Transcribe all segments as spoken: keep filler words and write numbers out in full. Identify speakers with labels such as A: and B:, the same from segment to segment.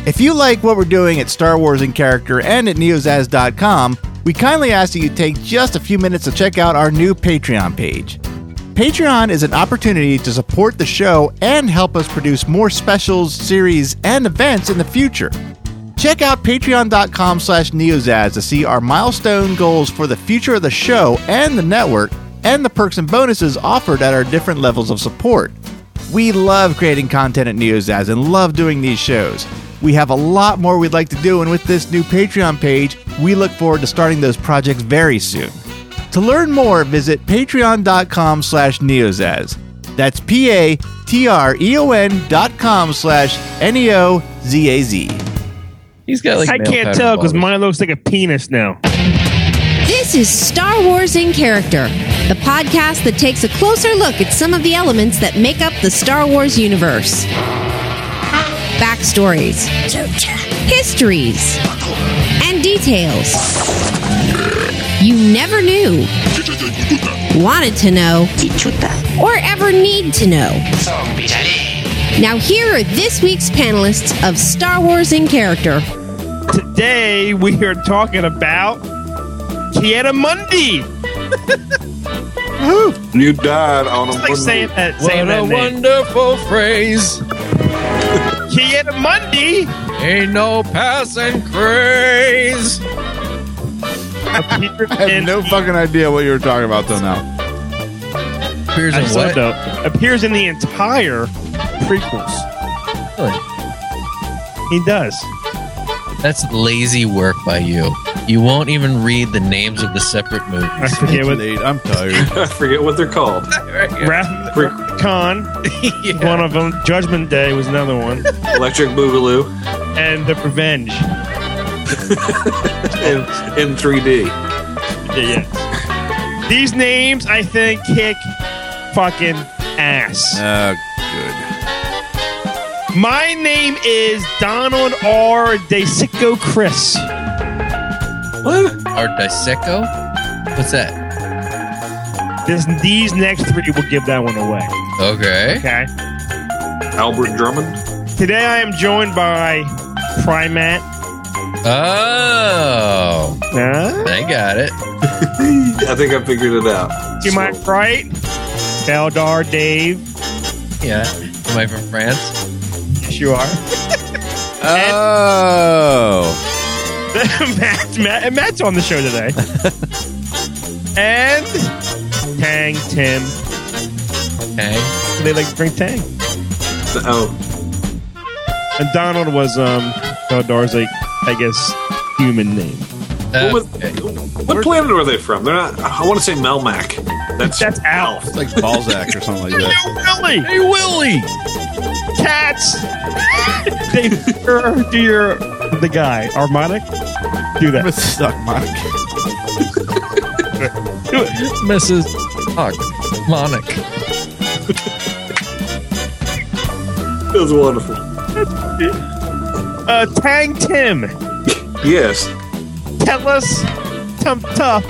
A: If you like what we're doing at Star Wars in Character and at neozaz dot com, we kindly ask that you take just a few minutes to check out our new Patreon page. Patreon is an opportunity to support the show and help us produce more specials, series, and events in the future. Check out patreon dot com slash neozaz to see our milestone goals for the future of the show and the network, and the perks and bonuses offered at our different levels of support. We love creating content at Neozaz and love doing these shows. We have a lot more we'd like to do, and with this new Patreon page, we look forward to starting those projects very soon. To learn more, visit patreon dot com slash neozaz. That's P-A-T-R-E-O-N dot com slash N-E-O-Z-A-Z.
B: He's got like
C: I can't tell because mine looks like a penis now.
D: This is Star Wars in Character, the podcast that takes a closer look at some of the elements that make up the Star Wars universe. Backstories, histories, and details you never knew, wanted to know, or ever need to know. Now here are this week's panelists of Star Wars in Character.
C: Today we are talking about Ki-Adi-Mundi.
E: You died on a
C: It's like saying that,
B: What
C: saying
B: a
C: that name.
B: wonderful phrase.
C: Ki-Adi-Mundi
B: Ain't no passing craze.
C: appears
A: I have
C: in
A: no
C: the-
A: fucking idea what you were talking about till now.
B: Appears
C: I
B: in
C: just
B: what?
C: don't know. Appears in the entire prequels.
B: Really?
C: He does.
B: That's lazy work by you. You won't even read the names of the separate
C: I
B: movies.
C: forget what
A: Late. I'm tired.
E: I forget what they're called.
C: Wrath
E: Pre-
C: Khan.
B: Yeah.
C: One of them. Judgment Day was another one,
E: Electric Boogaloo
C: and The Revenge.
E: in, in three D.
C: Yeah, yeah. These names, I think, kick fucking ass.
A: Uh, good.
C: My name is Donald R. DeSico Chris.
E: What?
B: Art Diseco? What's that?
C: This, these next three will give that one away.
B: Okay.
C: Okay.
E: Albert Drummond?
C: Today I am joined by Primat.
B: Oh.
C: Huh?
B: I got it.
E: I think I figured it out.
C: To my right, Eldar Dave.
B: Yeah. Am I from France?
C: Yes, you are.
A: Oh.
C: Matt, Matt, and Matt's on the show today. And Tang Tim.
B: Okay.
C: They like to drink Tang.
E: Oh,
C: And Donald was um Eldar's like I guess human name.
B: Uh,
E: what, was-
B: okay.
E: what planet are they from? They're not. I want to say Melmac. That's
C: That's Alf.
A: It's like Balzac or something like that.
C: Willie.
B: Hey, Willie!
C: Cats. They do your the guy harmonic. Do that.
A: Missus Harmonic.
C: Do it.
B: Missus Hawk. Monic.
E: It was wonderful.
C: Uh, Tang Tim.
E: Yes.
C: Tell us tough tough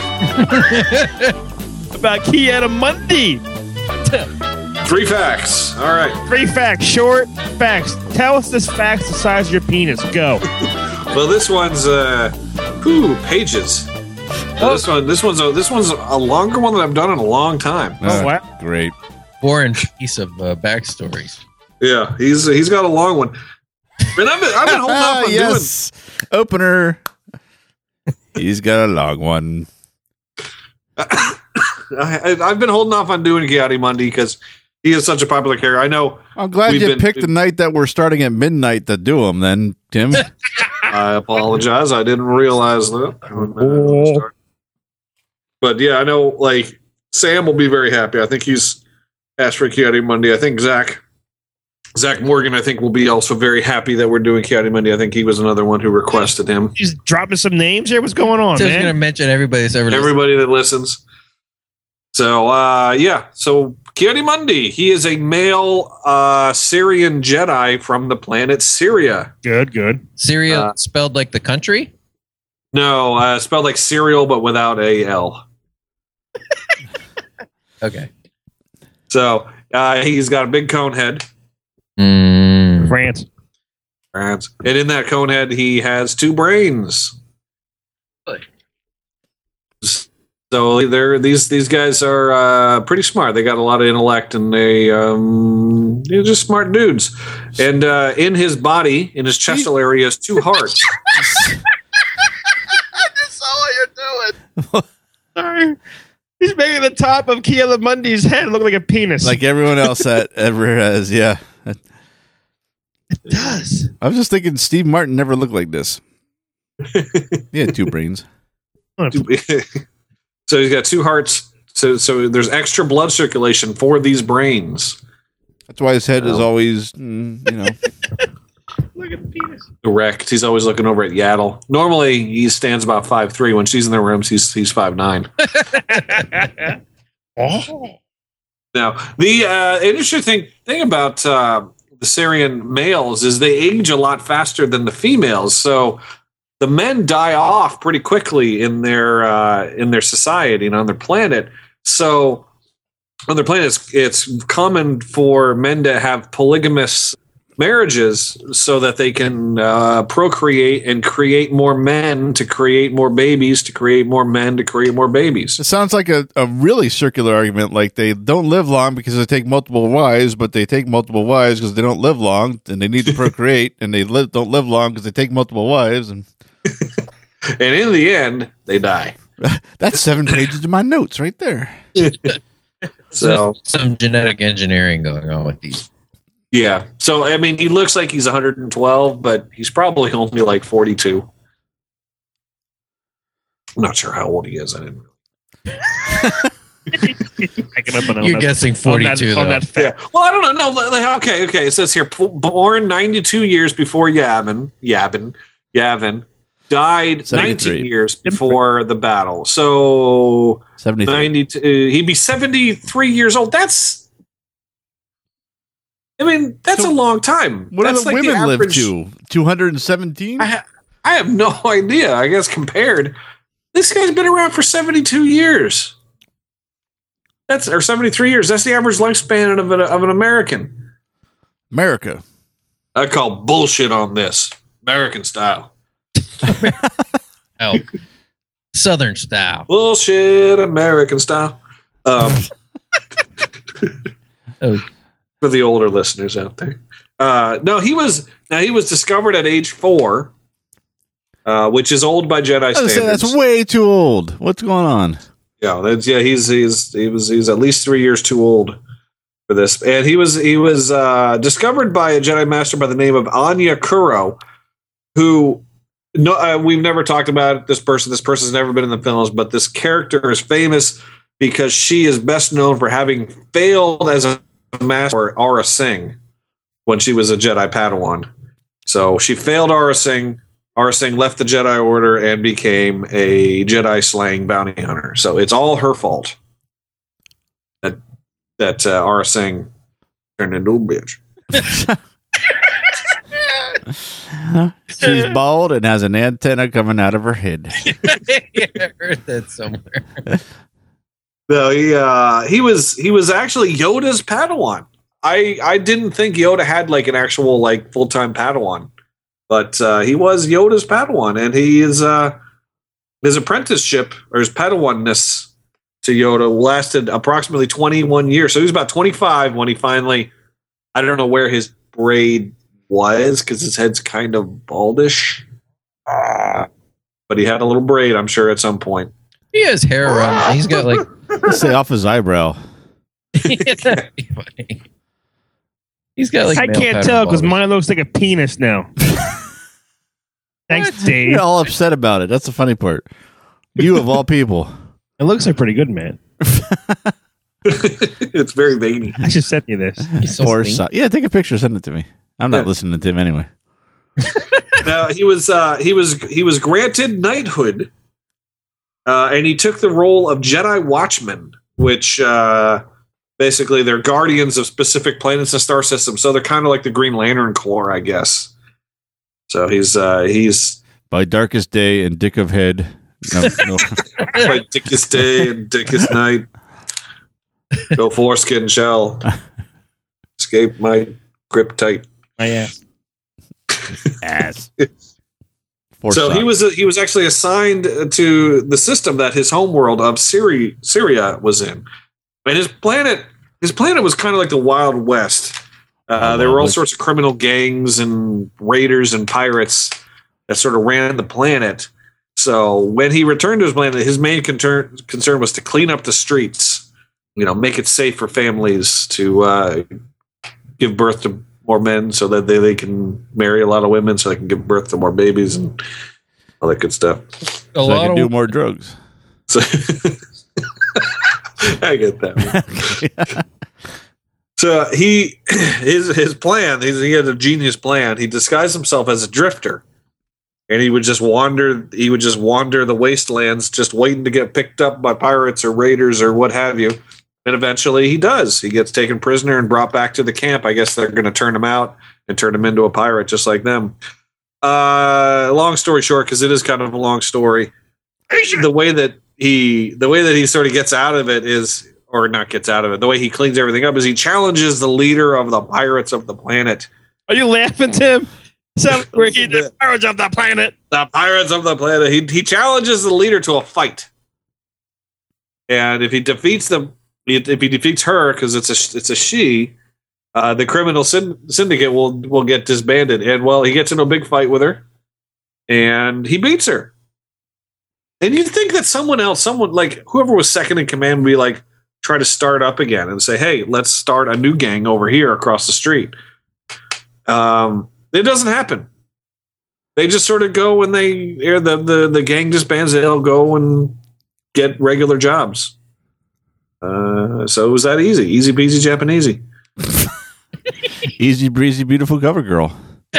C: about Ki-Adi-Mundi.
E: Three facts. All right.
C: Three facts, short facts. Tell us this facts the size of your penis. Go.
E: Well, this one's uh, whew, pages. Uh, this one, this one's a this one's a longer one that I've done in a long time.
C: Oh,
A: Uh,
C: wow.
A: Great.
B: Four inch piece of uh, backstories.
E: Yeah, he's he's got a long one. And I've been, I've been holding off on
A: yes. Opener. He's got a long one.
E: doing. I, I've been holding off on doing Ki-Adi-Mundi because he is such a popular character. I know.
A: I'm glad
E: We've
A: you
E: been-
A: picked the night that we're starting at midnight to do them then, Tim.
E: I apologize. I didn't realize that.
C: Oh.
E: But yeah, I know. Like Sam will be very happy. I think he's asked for Ki-Adi-Mundi. I think Zach. Zach Morgan, I think, will be also very happy that we're doing Ki-Adi-Mundi. I think he was another one who requested him.
C: He's dropping some names here. What's going on,
B: So I was going to
C: man?
B: mention everybody that's ever listened.
E: Everybody that listens. So, uh, yeah. So, Ki-Adi-Mundi, he is a male uh, Syrian Jedi from the planet Syria.
C: Good, good.
B: Syria
E: Uh,
B: spelled like the country?
E: No, uh, spelled like cereal, but without a L.
B: Okay.
E: So, uh, he's got a big cone head.
B: Mm.
C: France.
E: And in that cone head, he has two brains.
B: Really?
E: So they're these these guys are uh, pretty smart. They got a lot of intellect, and they um, they're just smart dudes. And uh, in his body, in his chestal area, is two hearts.
C: I just saw what you're doing. Sorry. He's making the top of Keila Mundy's head look like a penis.
A: Like everyone else that ever has. Yeah.
C: it does.
A: I was just thinking Steve Martin never looked like this. He had two brains.
E: So he's got two hearts. So so there's extra blood circulation for these brains.
A: That's why his head
E: Oh.
A: is always, mm, you know.
C: Look at the penis.
E: Erect. He's always looking over at Yaddle. Normally he stands about five three. When she's in their rooms, he's he's five nine.
C: Oh.
E: Now, the uh, interesting thing, thing about uh, the Syrian males is they age a lot faster than the females. So the men die off pretty quickly in their uh, in their society and on their planet. So on their planet, it's, it's common for men to have polygamous marriages so that they can uh, procreate and create more men to create more babies to create more men to create more babies.
A: It sounds like a, a really circular argument. Like they don't live long because they take multiple wives, but they take multiple wives because they don't live long and they need to procreate, and they live, don't live long because they take multiple wives. And
E: And in the end, they die.
A: that's seven pages of my notes right there.
E: So
B: some genetic engineering going on with these.
E: yeah. So I mean, he looks like he's one hundred twelve, but he's probably only like forty-two. I'm not sure how old he is. I didn't.
C: Picking up on
B: You're
C: that-
B: guessing
C: on that-
B: forty-two,
C: on
B: though.
C: that fat.
E: Yeah. Well, I don't know. No. like, Okay. Okay. It says here, p- born ninety-two years before Yavin. Yavin. Yavin died
A: seventy-three.
E: nineteen years before the battle. So
A: seventy-three.
E: ninety-two. Uh, he'd be seventy-three years old. That's. I mean, that's
A: So
E: a long time.
A: What
E: that's
A: do the
E: like
A: women live
E: average-
A: to? two hundred seventeen?
E: I, ha- I have no idea. I guess compared, this guy's been around for seventy-two years. That's or seventy-three years. That's the average lifespan of an, of an American.
A: America.
E: I call bullshit on this American style.
B: Oh, Southern style.
E: Bullshit American style. Um,
B: Oh,
E: for the older listeners out there, uh, no, he was now he was discovered at age four, uh, which is old by Jedi
A: I was gonna say,
E: standards.
A: that's way too old. What's going on?
E: Yeah, that's yeah. He's he's he was he's at least three years too old for this, and he was he was uh, discovered by a Jedi Master by the name of Anya Kuro, who no uh, we've never talked about this person. This person's never been in the films, but this character is famous because she is best known for having failed as a master Aura Singh when she was a Jedi Padawan. So she failed Aura Singh. Aura Singh left the Jedi Order and became a Jedi slaying bounty hunter. So it's all her fault that that uh, Aura Singh turned into a bitch.
A: She's bald and has an antenna coming out of her head.
B: I heard that somewhere.
E: No, he uh, he was he was actually Yoda's Padawan. I I didn't think Yoda had like an actual like full time Padawan, but uh, he was Yoda's Padawan, and he is uh, his apprenticeship or his Padawanness to Yoda lasted approximately twenty-one years. So he was about twenty-five when he finally, I don't know where his braid was because his head's kind of baldish, uh, but he had a little braid, I'm sure, at some point.
B: He has hair around. He's got like.
A: Let's say off his eyebrow.
B: He's got like.
C: I
B: male
C: can't
B: pattern
C: tell because
B: balding.
C: mine looks like a penis now. Thanks, Dave.
A: You're all upset about it. That's the funny part. You of all people.
C: It looks like pretty good, man.
E: It's very veiny.
C: I should send you this.
B: He's so
A: Or
B: sweet.
A: so- yeah, take a picture, send it to me. I'm not
E: Yeah.
A: listening to him anyway.
E: Now he was uh, he was he was granted knighthood, uh, and he took the role of Jedi Watchman, which uh, basically they're guardians of specific planets and star systems. So they're kind of like the Green Lantern Corps, I guess. So he's uh, he's
A: By darkest day and dick of head. No, no.
E: like dickest day and dickest night. Go foreskin shell. Escape my grip tight.
C: My ass.
A: Ass.
E: So
A: suck.
E: he was he was actually assigned to the system that his homeworld of Syria, Syria was in, and his planet his planet was kind of like the Wild West. Uh, there were all sorts of criminal gangs and raiders and pirates that sort of ran the planet. So when he returned to his planet, his main concern concern was to clean up the streets, you know, make it safe for families to uh, give birth to more men so that they, they can marry a lot of women so they can give birth to more babies and all that good stuff.
B: A
A: so
B: lot
A: I can
B: of
A: do more drugs.
E: So I get that. So he his his plan, he had a genius plan. He disguised himself as a drifter. And he would just wander he would just wander the wastelands just waiting to get picked up by pirates or raiders or what have you. And eventually he does. He gets taken prisoner and brought back to the camp. I guess they're going to turn him out and turn him into a pirate just like them. Uh, long story short, because it is kind of a long story. The way that he, the way that he sort of gets out of it is, or not gets out of it, the way he cleans everything up is he challenges the leader of the pirates of the planet.
C: Are you laughing, Tim? So we're the pirates of the planet.
E: The pirates of the planet. He he challenges the leader to a fight, and if he defeats them. If he defeats her, because it's a it's a she, uh, the criminal syndicate will will get disbanded. And well, he gets into a big fight with her, and he beats her. And you'd think that someone else, someone like whoever was second in command, would be like try to start up again and say, "Hey, let's start a new gang over here across the street." Um, it doesn't happen. They just sort of go when they the the the gang disbands. They'll go and get regular jobs. Uh, so it was that easy, easy peasy Japanesey.
A: Easy breezy, beautiful cover girl.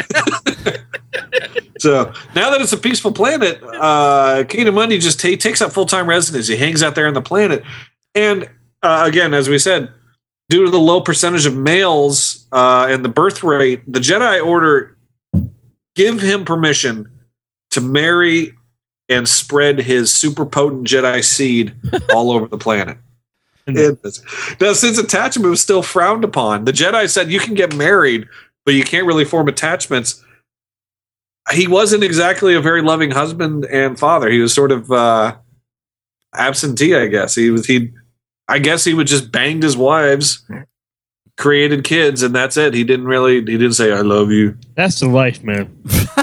E: So now that it's a peaceful planet, uh, Ki-Adi-Mundi just t- takes up full time residence. He hangs out there on the planet, and uh, again, as we said, due to the low percentage of males uh, and the birth rate, the Jedi Order give him permission to marry and spread his super potent Jedi seed all over the planet. It, now, since attachment was still frowned upon, the Jedi said you can get married, but you can't really form attachments. He wasn't exactly a very loving husband and father. He was sort of uh, absentee, I guess. He was he, I guess he would just banged his wives, created kids, and that's it. He didn't really. He didn't say "I love you."
C: That's the life, man.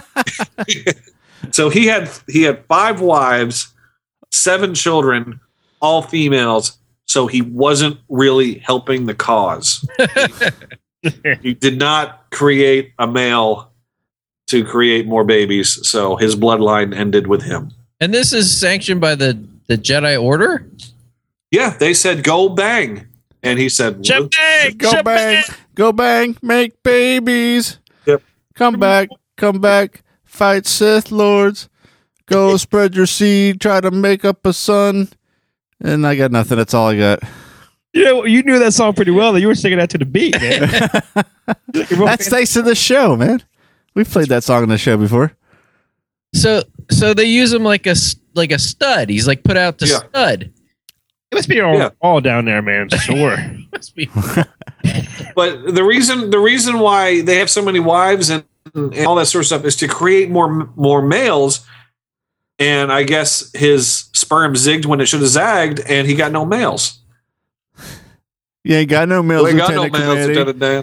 E: So he had he had five wives, seven children, all females. So he wasn't really helping the cause. He did not create a male to create more babies. So his bloodline ended with him.
B: And this is sanctioned by the, the Jedi Order?
E: Yeah, they said, go bang. And he said,
C: Shebang,
A: Go
C: shebang.
A: bang, go bang, make babies.
E: Yep.
A: Come back, come back, fight Sith Lords. Go spread your seed, try to make up a son. And I got nothing. That's all I got.
C: You know, you knew that song pretty well. That you were singing that to the beat, man.
A: That's thanks to the show, man. We've played that song on the show before.
B: So so they use him like a, s- like a stud. He's like put out to
E: Yeah.
B: stud.
C: It must be all,
E: Yeah.
C: all down there, man. Sure.
B: Must be.
E: but the reason the reason why they have so many wives and, and all that sort of stuff is to create more more males. And I guess his sperm zigged when it should have zagged, and he got no males.
A: Yeah, got no males.
E: We got no
A: Lieutenant
E: males,
A: Commander.
E: Lieutenant Dan.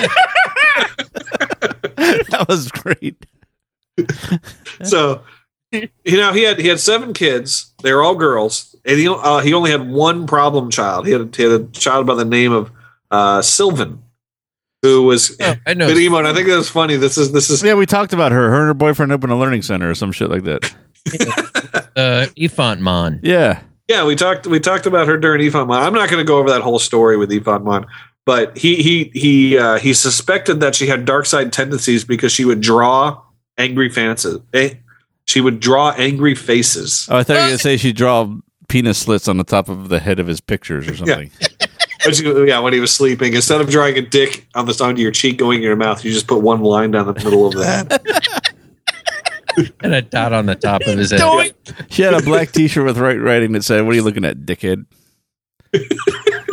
A: That was great.
E: So, you know, he had he had seven kids. They were all girls, and he uh, he only had one problem child. He had, he had a child by the name of uh, Sylvan, who was.
B: Oh, I know.
E: But Emo, and I think that was funny. This is this is
A: Yeah, we talked about her. Her and her boyfriend opened a learning center or some shit like that.
B: Uh, Ifant Mon.
A: Yeah.
E: yeah. We talked we talked about her during Ifan Mon. I'm not going to go over that whole story with Ifan Mon, but he he he uh, he suspected that she had dark side tendencies because she would draw angry fancies. Eh, she would draw angry faces.
A: Oh, I thought you were going to say she'd draw penis slits on the top of the head of his pictures or something.
E: But she- yeah, when he was sleeping, instead of drawing a dick on the side of your cheek going in your mouth, you just put one line down the middle of the head.
B: And a dot on the top of his head.
A: She had a black t-shirt with white writing that said, "What are you looking at, dickhead?"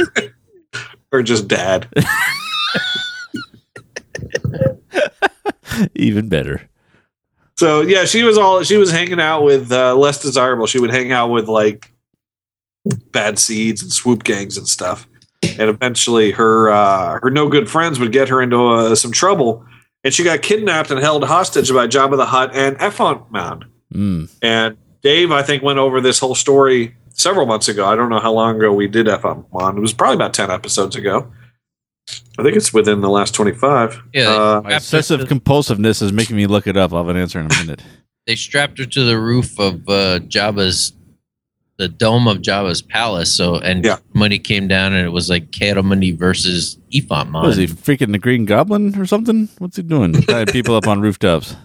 E: Or just dad.
A: Even better.
E: So yeah, she was all she was hanging out with uh, less desirable. She would hang out with like bad seeds and swoop gangs and stuff. And eventually, her uh, her no good friends would get her into uh, some trouble, and she got kidnapped and held hostage by Jabba the Hutt and Effont Mound.
A: Mm.
E: And Dave, I think, went over this whole story several months ago. I don't know how long ago we did Effont Mound. It was probably about ten episodes ago. I think it's within the last twenty-five.
B: Yeah,
E: Uh,
B: they-
A: Obsessive compulsiveness is making me look it up. I'll have an answer in a minute.
B: They strapped her to the roof of uh, Jabba's, the dome of Jabba's palace. So, and
E: Yeah.
B: money came down, and it was like Mundi versus Effont Mon.
A: What is he, freaking the Green Goblin or something? What's he doing? Tying people up on rooftops.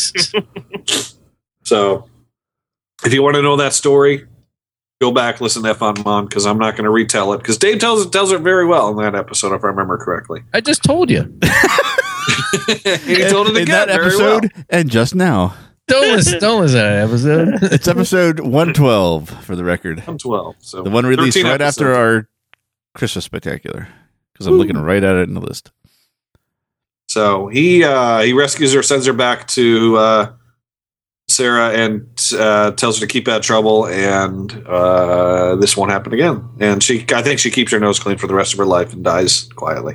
E: So, if you want to know that story, go back, listen to Effont Mon, because I'm not going to retell it, because Dave tells it tells it very well in that episode, if I remember correctly.
B: I just told you.
E: And he told it
A: in
E: again
A: that
E: very
A: episode,
E: well.
A: and just now.
B: Don't listen, don't listen to that episode.
A: It's episode one twelve for the record.
E: I'm twelve. So
A: The one released
E: thirteen
A: right after
E: episodes.
A: our Christmas Spectacular. Because I'm looking right at it in the list.
E: So he uh, he rescues her, sends her back to uh, Sarah, and uh, tells her to keep out of trouble, and uh, this won't happen again. And she, I think, she keeps her nose clean for the rest of her life and dies quietly.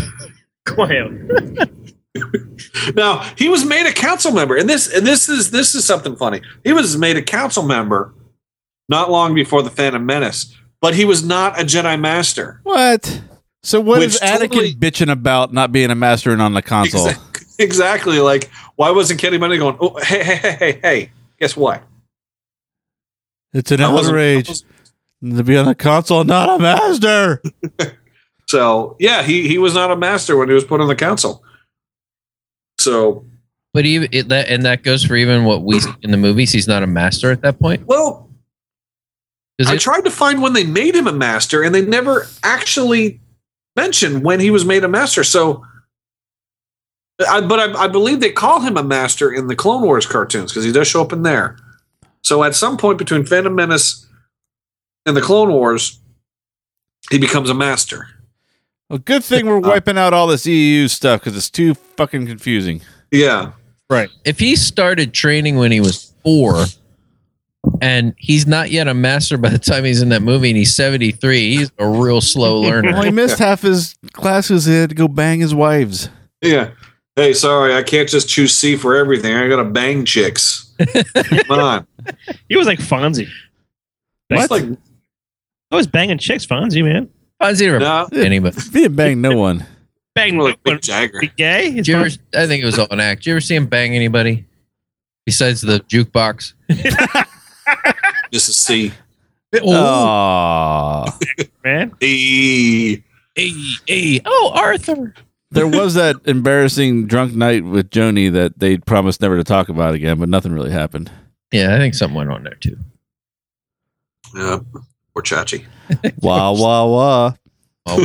C: Quiet.
E: Now he was made a council member, and this and this is this is something funny. He was made a council member not long before the Phantom Menace, but he was not a Jedi Master.
A: What? So what
E: Which
A: is Anakin
E: totally-
A: bitching about not being a master and on the console?
E: Exactly, exactly. Like, why wasn't Kenny Money going? Oh, hey, hey, hey, hey, hey! Guess what?
A: It's an
E: I wasn't- I
A: outrage
E: wasn't-
A: to be on the console, not a master.
E: So yeah, he he was not a master when he was put on the council. So
B: But even it, that, and that goes for even what we see in the movies. He's not a master at that point.
E: well,
B: Is
E: I
B: it?
E: tried to find when they made him a master, and they never actually mentioned when he was made a master. So, I, but I, I believe they call him a master in the Clone Wars cartoons because he does show up in there. So at some point between Phantom Menace and the Clone Wars, he becomes a master.
A: Well, good thing we're wiping out all this E U stuff because it's too fucking confusing.
E: Yeah.
B: If he started training when he was four, and he's not yet a master by the time he's in that movie, and he's seventy-three, he's a real slow
A: Well,
B: learner.
A: he missed half his classes. He had to go bang his wives.
E: Yeah. Hey, sorry, I can't just choose C for everything. I gotta bang chicks. Come on.
C: He was like Fonzie.
E: It's like
C: I was banging chicks, Fonzie, man.
B: Fonzie never
E: no,
B: anybody.
A: He didn't bang no one.
C: Bang,
E: more like
C: what,
E: Mick Jagger.
C: be gay? It's
B: Did you ever,
C: Fonzie.
B: I think it was all an act. Did you ever see him bang anybody besides the jukebox?
E: Just a C.
A: Aww.
C: man.
E: E.
B: Hey, hey, oh, Arthur.
A: There was that embarrassing drunk night with Joni that they promised never to talk about again, but nothing really happened.
B: Yeah, I think something went on there too.
E: Yeah. Or Chachi.
A: Wah, wah, wah.
B: Oh,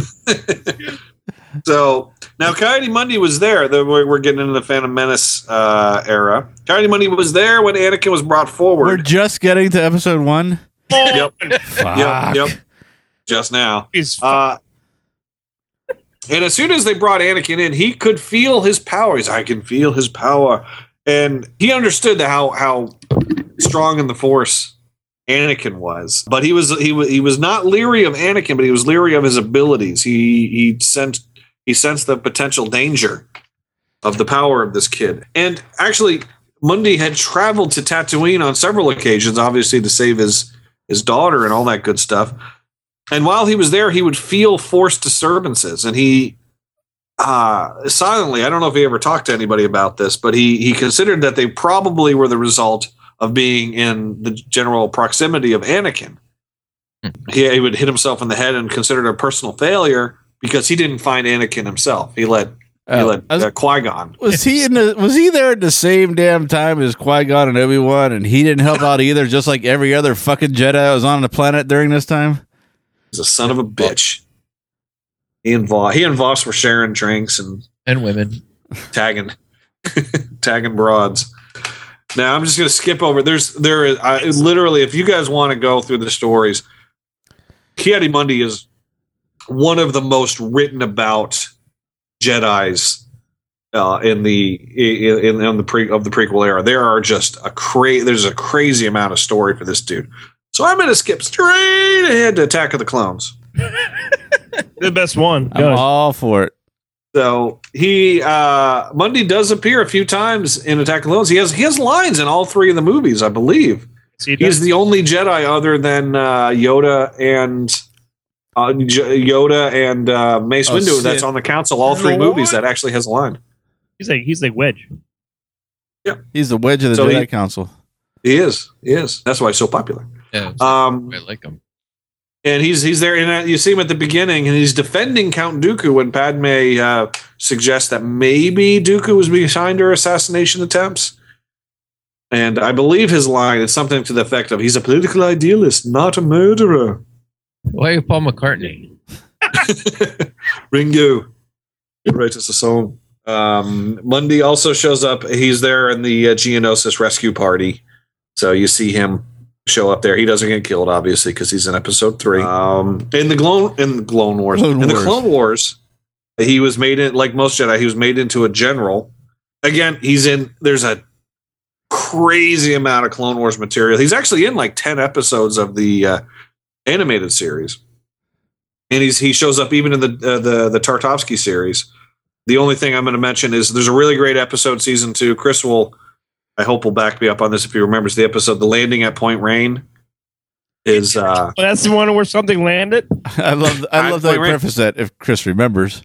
E: So now Coyote Monday was there. The, we're, we're getting into the Phantom Menace uh, era. Coyote Monday was there when Anakin was brought
A: We're
E: forward.
A: just getting to episode one.
E: Yep.
A: Fuck.
E: Yep. Yep. Just now.
C: He's
E: Uh, and as soon as they brought Anakin in, he could feel his power. He's, I can feel his power. And he understood the, how how strong in the Force Anakin was. But he was he was he was not leery of Anakin, but he was leery of his abilities. He he sensed he sensed the potential danger of the power of this kid. And actually, Mundi had traveled to Tatooine on several occasions, obviously to save his his daughter and all that good stuff. And while he was there, he would feel Force disturbances, and he uh, silently, I don't know if he ever talked to anybody about this, but he he considered that they probably were the result of being in the general proximity of Anakin. He, he would hit himself in the head and considered it a personal failure because he didn't find Anakin himself. He let he
A: Oh,
E: let
A: I was-
E: uh, Qui-Gon.
A: Was he in the? Was he there at the same damn time as Qui-Gon and Obi-Wan, and he didn't help out either, just like every other fucking Jedi that was on the planet during this time?
E: He's a son of a bitch. He and Voss, he and Voss were sharing drinks and
B: and women.
E: tagging tagging broads. Now I'm just going to skip over. There's there is I, literally, if you guys want to go through the stories, Ki-Adi Mundi is one of the most written about Jedis uh, in the in, in the pre of the prequel era. There are just a cra- There's a crazy amount of story for this dude. So I'm going to skip straight ahead to Attack of the Clones.
C: The best one.
A: I'm all for it.
E: So he uh, Mundy does appear a few times in Attack of the Clones. He has he has lines in all three of the movies, I believe.
C: He
E: He's the only Jedi other than uh, Yoda and uh, J- Yoda and uh, Mace
A: Oh,
E: Windu
A: Sith.
E: that's on the council. All three
C: Lord.
E: movies that actually has a line.
C: He's like he's like Wedge.
A: He's the wedge of the
E: So
A: Jedi
E: he-
A: Council.
E: He is. He is. That's why he's so popular.
B: Yeah,
E: Um,
B: I like him.
E: and he's he's there, and you see him at the beginning, and he's defending Count Dooku when Padme uh, suggests that maybe Dooku was behind her assassination attempts. And I believe his line is something to the effect of, "He's a political idealist, not a murderer."
B: Why are you Paul McCartney?
E: Ringo, write us a song. Um, Mundy also shows up. He's there in the uh, Geonosis rescue party, so you see him show up there. He doesn't get killed, obviously, because he's in Episode Three. Um, in the Clone in the Clone Wars,
A: Clone
E: in the
A: Wars.
E: Clone Wars, he was made in like most Jedi. He was made into a general. Again, he's in. There's a crazy amount of Clone Wars material. He's actually in like ten episodes of the uh, animated series, and he's he shows up even in the uh, the the Tartovsky series. The only thing I'm going to mention is there's a really great episode, season two. Chris will, I hope, will back me up on this if he remembers the episode. The landing at Point Rain is. Uh,
C: Well, that's the one where something landed.
A: I love I
E: I-
A: love that
E: wait, wait.
A: preface that if Chris remembers.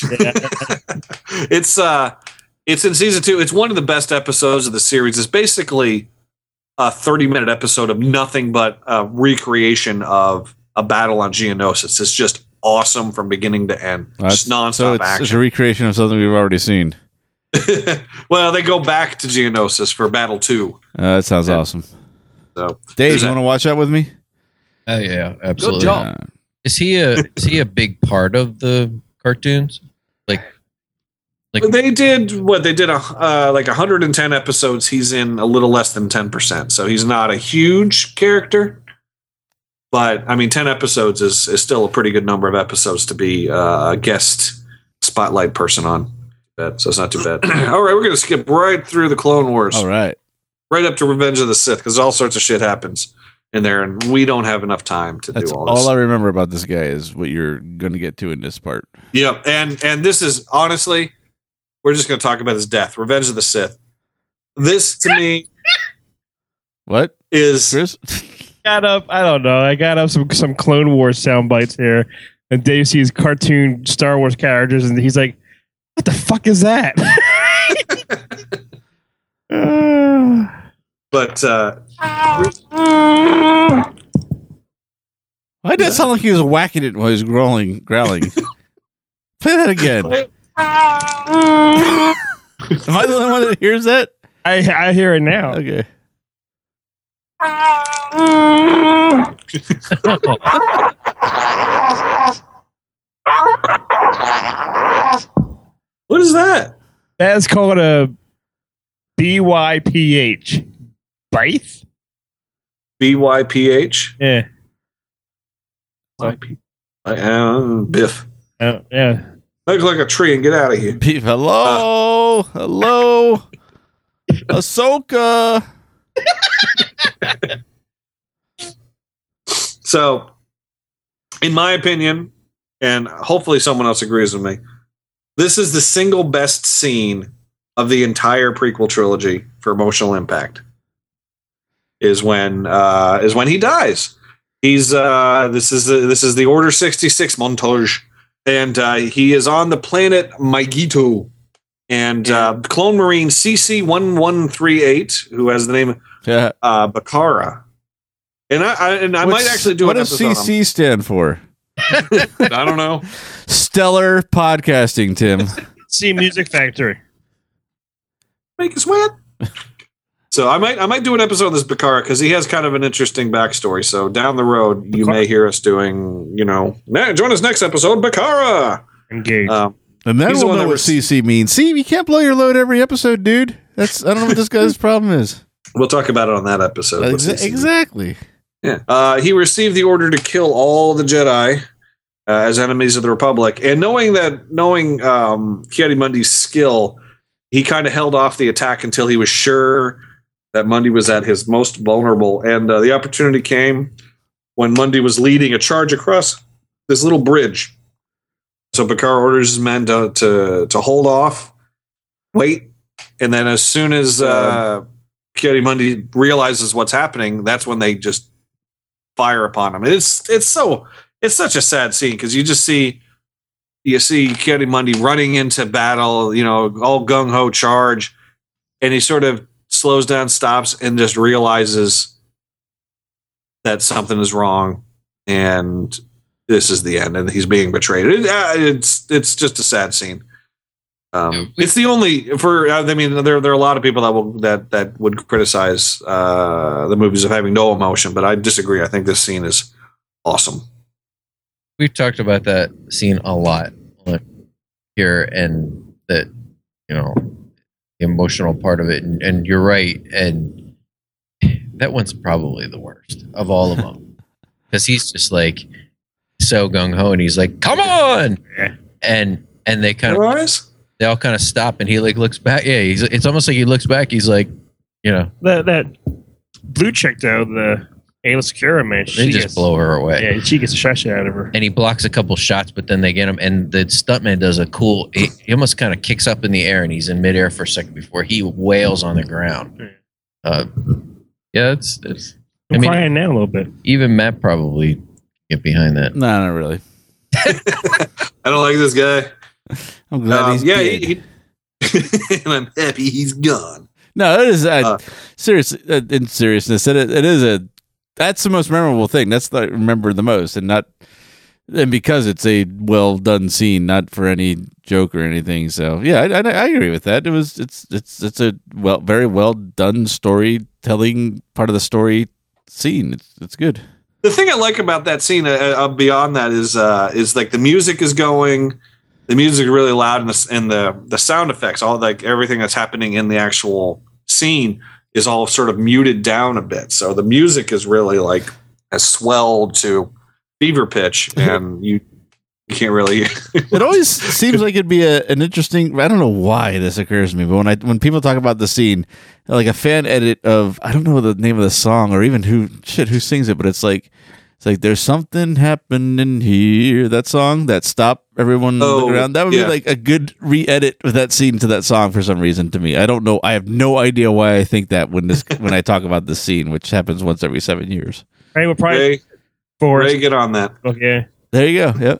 E: it's uh, it's in season two. It's one of the best episodes of the series. It's basically a thirty minute episode of nothing but a recreation of a battle on Geonosis. It's just awesome from beginning to end.
A: That's-
E: Just nonstop
A: so it's, it's a
E: action.
A: recreation of something we've already seen.
E: Well, they go back to Geonosis for Battle Two.
A: Uh, that sounds
E: Yeah.
A: awesome.
E: So
A: Dave,
E: There's
A: you
E: that.
A: want to watch that with me?
B: Oh yeah, absolutely.
E: job.
A: Uh,
B: Is he a is he a big part of the cartoons? Like, like
E: They did what they did a uh, like one hundred ten episodes. He's in a little less than ten percent, so he's not a huge character. But I mean, ten episodes is is still a pretty good number of episodes to be uh, a guest spotlight person on. Bad, so it's not too bad. All right, we're gonna skip right through the Clone Wars,
A: all right.
E: right up to Revenge of the Sith, because all sorts of shit happens in there, and we don't have enough time to
A: That's
E: do all this.
A: all I remember about this guy is what you're going to get to in this part.
E: Yep, and and this is honestly, we're just going to talk about his death. Revenge of the Sith. This to me
A: What,
E: is
A: Chris?
C: Got up. I don't know. I got up some some Clone Wars sound bites here, and Dave sees cartoon Star Wars characters, and he's like, "What the fuck is that?" Uh,
E: but uh,
A: Why did that sound like he was whacking it while he was growling, growling? Play that again. Am I the only one that hears that?
C: I I hear it now.
A: Okay.
E: what is that?
C: That's called a B Y P H. Bite?
E: B Y P H?
C: Yeah.
E: Uh, Biff.
C: Uh, yeah.
E: Looks like a tree and get out of here.
A: Beef, hello, hello, Ahsoka.
E: So, in my opinion, and hopefully someone else agrees with me, this is the single best scene of the entire prequel trilogy for emotional impact. Is when uh, is when he dies. He's uh, this is the, this is the Order sixty-six montage, and uh, he is on the planet Maigito, and uh, Clone Marine C C one one three eight, who has the name
A: Yeah.
E: uh, Bakara. And I, I and I
A: What's-
E: might actually do
A: What
E: an
A: does
E: episode.
A: C C stand for?
E: on- I don't know.
A: Stellar Podcasting, Tim.
C: See Music Factory.
E: Make us wet. So I might I might do an episode of this Bakara because he has kind of an interesting backstory. So down the road, you
C: Bakara.
E: may hear us doing, you know, "Nah, join us next episode, Bakara.
C: Engage.
E: Um,
A: And then
E: He's the
A: we'll
E: one
A: know
E: that
A: what
E: was-
A: C C means. See, you can't blow your load every episode, dude. That's I don't know what this guy's problem is.
E: we'll talk about it on that episode. what
A: Exa-
E: C C
A: exactly.
E: Yeah. Uh, he received the order to kill all the Jedi uh, as enemies of the Republic, and knowing that, knowing um, Ki-Adi Mundi's skill, he kind of held off the attack until he was sure that Mundy was at his most vulnerable. And uh, the opportunity came when Mundy was leading a charge across this little bridge. So Picard orders his men to, to, to hold off, wait. And then as soon as uh, Ki-Adi-Mundi realizes what's happening, that's when they just fire upon him. It's it's so it's such a sad scene because you just see you see Ki-Adi-Mundi running into battle, you know, all gung ho charge, and he sort of slows down, stops, and just realizes that something is wrong, and this is the end, and he's being betrayed. It, uh, it's it's just a sad scene. Um, it's the only for. I mean, there there are a lot of people that will that that would criticize uh, the movies of having no emotion, but I disagree. I think this scene is awesome.
B: We've talked about that scene a lot here, and that you know the emotional part of it, and, and you're right, and that one's probably the worst of all of them because he's just like so gung ho, and he's like, "Come on!" and and they kind of.
E: Otherwise?
B: They all kind of stop, and he like looks back. Yeah, he's. It's almost like he looks back. He's like, you know,
C: that that blue chick though, the Ayla Secura man.
B: They
C: She
B: just
C: gets,
B: blow her away.
C: Yeah, she gets a shot out of her.
B: And he blocks a couple shots, but then they get him. And the stuntman does a cool. He, he almost kind of kicks up in the air, and he's in midair for a second before he wails on the ground. Uh, yeah, it's. it's
C: I'm
B: I mean,
C: crying now a little bit.
B: Even Matt probably get behind that.
A: No, not really.
E: I don't like this guy.
A: I'm glad
E: Um,
A: he's
E: yeah,
A: dead.
E: he, he, and I'm happy he's gone.
A: No, it is uh,
E: Uh,
A: serious. Uh, in seriousness, it, it is a. That's the most memorable thing. That's what I remember the most, and not, and because it's a well done scene, not for any joke or anything. So yeah, I, I, I agree with that. It was. It's. It's. It's a well, very well done storytelling part of the story scene. It's. It's good.
E: The thing I like about that scene, uh, uh, beyond that, is uh, is like the music is going. The music is really loud, and the, and the the sound effects, all like everything that's happening in the actual scene is all sort of muted down a bit. So the music is really like has swelled to fever pitch, and you, you can't really.
A: It always seems like it'd be a, an interesting. I don't know why this occurs to me, but when I when people talk about the scene, like a fan edit of I don't know the name of the song or even who shit who sings it, but it's like. It's like there's something happening here. That song, that stop everyone
E: Oh,
A: look around. That would
E: yeah.
A: be like a good re-edit with that scene to that song for some reason to me. I don't know. I have no idea why I think that when this when I talk about this scene, which happens once every seven years.
C: Right, we're probably
E: Ray,
C: for
E: Ray, get on that.
C: okay.
A: There you go. Yep.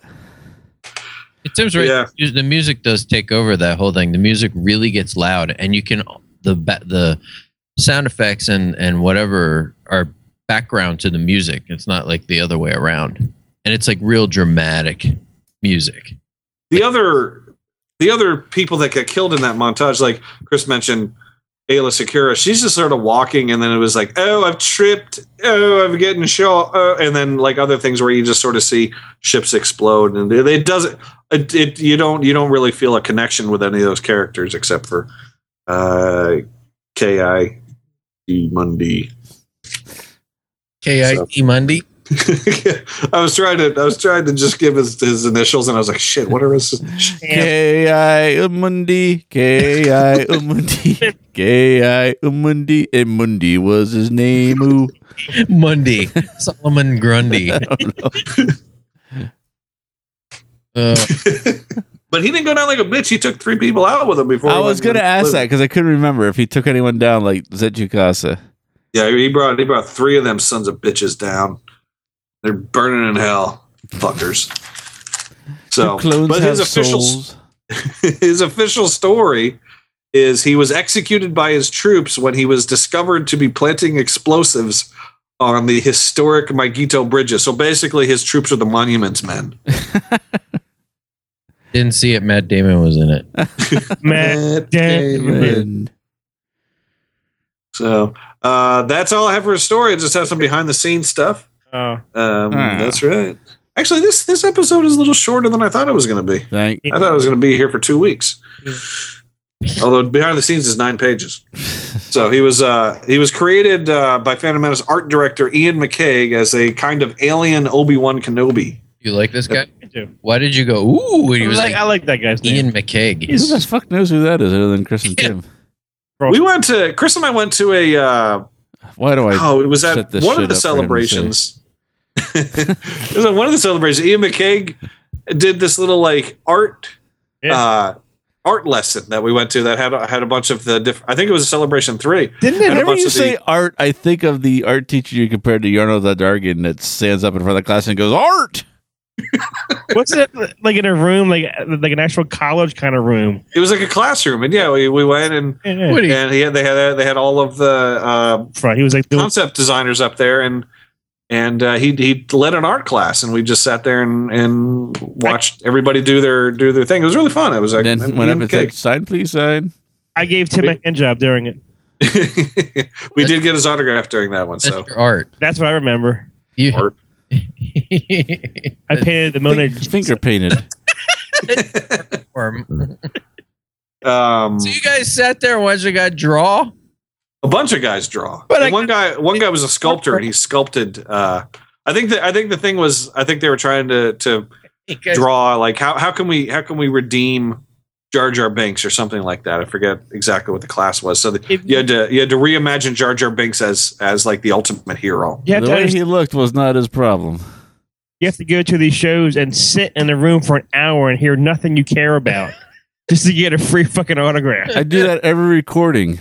B: It seems right.
E: Yeah.
B: The music does take over that whole thing. The music really gets loud, and you can the ba- the sound effects and and whatever are background to the music. It's not like the other way around, and it's like real dramatic music.
E: The other, the other people that got killed in that montage, like Chris mentioned, Ayla Secura, she's just sort of walking, and then it was like, oh, I've tripped, oh, I'm getting shot, oh, and then like other things where you just sort of see ships explode, and it, it doesn't, it, it you don't you don't really feel a connection with any of those characters except for uh, K I E Mundi.
B: K I E Mundi.
E: I was trying to I was trying to just give his, his initials, and I was like, shit, what are his?
A: K I Umundi, K I Umundi, K I Umundi, and Mundi was his name. Ooh.
B: Mundi. Solomon Grundy.
A: I don't know.
B: Uh,
E: But he didn't go down like a bitch. He took three people out with him before.
A: I
E: he
A: was
E: went
A: going to
E: and
A: ask
E: lived.
A: that because I couldn't remember if he took anyone down like Zetsu Casa.
E: Yeah, he brought he brought three of them sons of bitches down. They're burning in hell, fuckers. So,
A: Clones
E: but his
A: have
E: official
A: souls.
E: his official story is he was executed by his troops when he was discovered to be planting explosives on the historic Maigito bridges. So basically, his troops are the Monuments Men.
B: didn't see it. Matt Damon was in it.
C: Matt Damon.
A: And
E: So uh, that's all I have for a story. I just have some behind the scenes stuff.
C: Oh,
E: Um,
A: Ah.
E: That's right. Actually, this this episode is a little shorter than I thought it was going to be.
A: thank
E: I thought I was going to be here for two weeks. Although behind the scenes is nine pages. So he was uh, he was created uh, by Phantom Menace art director Ian McCaig as a kind of alien Obi-Wan Kenobi.
B: You like this guy?
C: too.
B: Why did you go? Ooh, and he
C: I
B: was
C: like,
B: like,
C: I like that guy's name.
B: Ian McKegg.
A: Who the fuck knows who that is other than Chris and
B: Yeah.
A: Tim?
E: We went to Chris and I went to a. Uh,
A: Why do I?
E: oh, it was
A: set
E: at
A: this
E: one of
A: shit
E: the
A: up for him to say?
E: celebrations. It was at one of the celebrations. Ian McKegg did this little like art,
C: Yeah.
E: uh, art lesson that we went to that had had a bunch of the different. I think it was a celebration three.
C: Didn't it?
E: And a
A: Whenever
E: bunch
A: you
E: of the-
A: say art, I think of the art teacher you compared to Yarno the Dargan that stands up in front of the class and goes, "Art."
C: What's it like in a room, like like an actual college kind of room?
E: It was like a classroom, and yeah, we, we went and
C: Yeah, yeah.
B: What do you-
E: and he had, they had they had all of the uh,
C: Front. He was like doing
E: concept designers up there, and and uh, he he led an art class, and we just sat there and, and watched everybody do their do their thing. It was really fun. It was like
A: And then went up and said, "Sign, please, sign."
C: I gave Tim a hand job during it.
E: we did get his autograph during that one.
B: That's
E: So
B: your art.
C: That's what I remember.
B: You,
E: Art.
C: I painted the Mona.
A: Finger painted.
E: um,
B: so you guys sat there and watched a guy draw?
E: a bunch of guys draw.
C: But
E: And
C: I-
E: one guy one guy was a sculptor, and he sculpted. Uh, I think that I think the thing was I think they were trying to to
B: You guys-
E: draw like how how can we how can we redeem Jar Jar Binks or something like that. I forget exactly what the class was. So the,
C: If-
E: you had to you had to reimagine Jar Jar Binks as as like the ultimate hero.
C: You have,
A: The
C: to
A: way
C: understand-
A: he looked was not his problem.
C: you have to go to these shows and sit in the room for an hour and hear nothing you care about just to get a free fucking autograph.
A: I do that every recording.